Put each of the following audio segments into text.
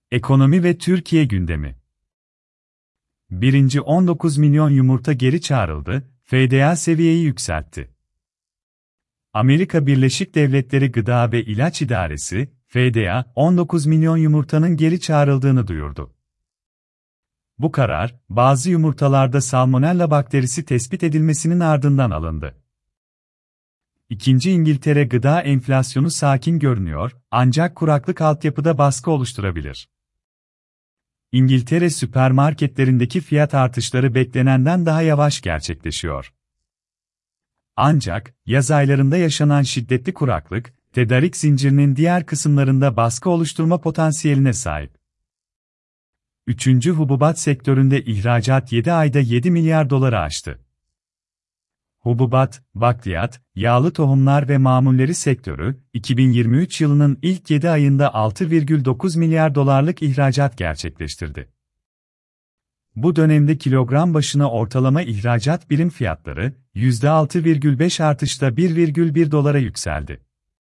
Ekonomi ve Türkiye gündemi. Birinci 19 milyon yumurta geri çağrıldı, FDA seviyeyi yükseltti. Amerika Birleşik Devletleri Gıda ve İlaç İdaresi, FDA, 19 milyon yumurtanın geri çağrıldığını duyurdu. Bu karar, bazı yumurtalarda salmonella bakterisi tespit edilmesinin ardından alındı. İkinci İngiltere gıda enflasyonu sakin görünüyor, ancak kuraklık altyapıda baskı oluşturabilir. İngiltere süpermarketlerindeki fiyat artışları beklenenden daha yavaş gerçekleşiyor. Ancak, yaz aylarında yaşanan şiddetli kuraklık, tedarik zincirinin diğer kısımlarında baskı oluşturma potansiyeline sahip. Üçüncü hububat sektöründe ihracat 7 ayda 7 milyar doları aştı. Hububat, bakliyat, yağlı tohumlar ve mamulleri sektörü, 2023 yılının ilk 7 ayında 6,9 milyar dolarlık ihracat gerçekleştirdi. Bu dönemde kilogram başına ortalama ihracat birim fiyatları, %6,5 artışla 1,1 dolara yükseldi.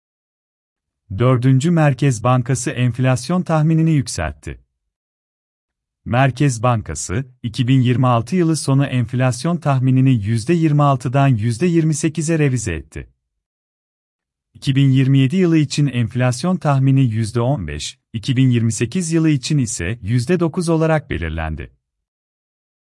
4. Merkez Bankası enflasyon tahminini yükseltti. Merkez Bankası, 2026 yılı sonu enflasyon tahminini %26'dan %28'e revize etti. 2027 yılı için enflasyon tahmini %15, 2028 yılı için ise %9 olarak belirlendi.